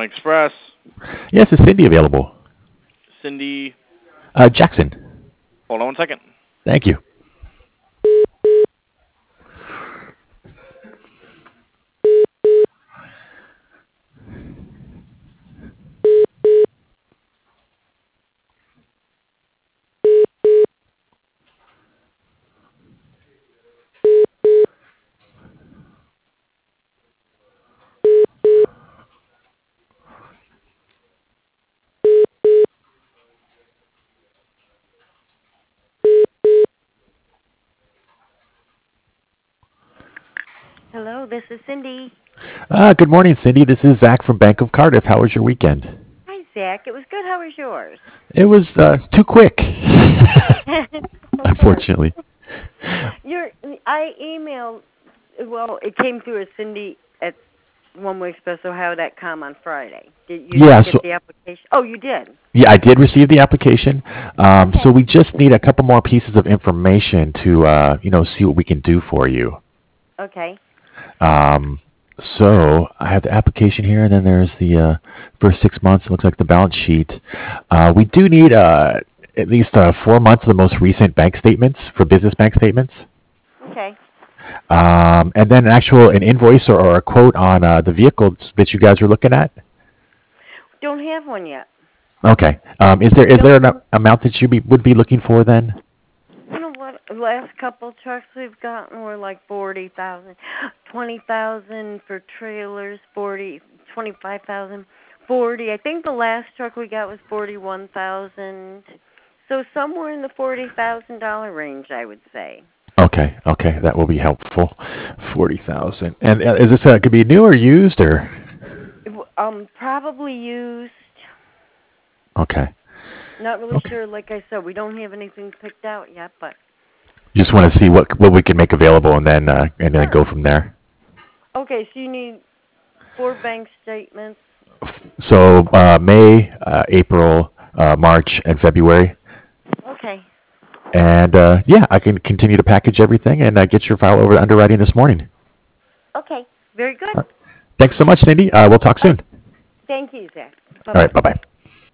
Express. Yes, is Cindy available? Cindy, Jackson. hold on one second. Thank you. Hello, this is Cindy. Good morning, Cindy. This is Zach from Bank of Cardiff. How was your weekend? Hi, Zach. It was good. How was yours? It was too quick, unfortunately. Your, I emailed. Well, it came through as Cindy at oneweekexpressohio.com on Friday. Did you Yeah, not get so the application? Oh, you did. yeah, I did receive the application. So Okay. we just need a couple more pieces of information to see what we can do for you. Okay. Um, so I have the application here, and then there's the first 6 months. It looks like the balance sheet. We do need at least 4 months of the most recent bank statements for business bank statements, Okay. and then an invoice or a quote on the vehicles that you guys are looking at. Don't have one yet. Okay. Is there Don't. an amount that would be looking for then? You know what? The last couple trucks we've gotten were like 40,000, 20,000 for trailers, 40, 25,000, 40. I think the last truck we got was 41,000. So somewhere in the $40,000 range, I would say. Okay. Okay, that will be helpful. 40,000. And is this could be new or used or? Probably used. Okay. Not really Okay. sure. Like I said, we don't have anything picked out yet, but Just want to see what we can make available and then sure. go from there. Okay, so you need 4 bank statements. So May, April, March, and February. Okay. And yeah, I can continue to package everything and get your file over to underwriting this morning. Okay. Very good. All right. Thanks so much, Cindy. We'll talk Uh, soon. Thank you, Zach. All Bye-bye. right. Bye bye.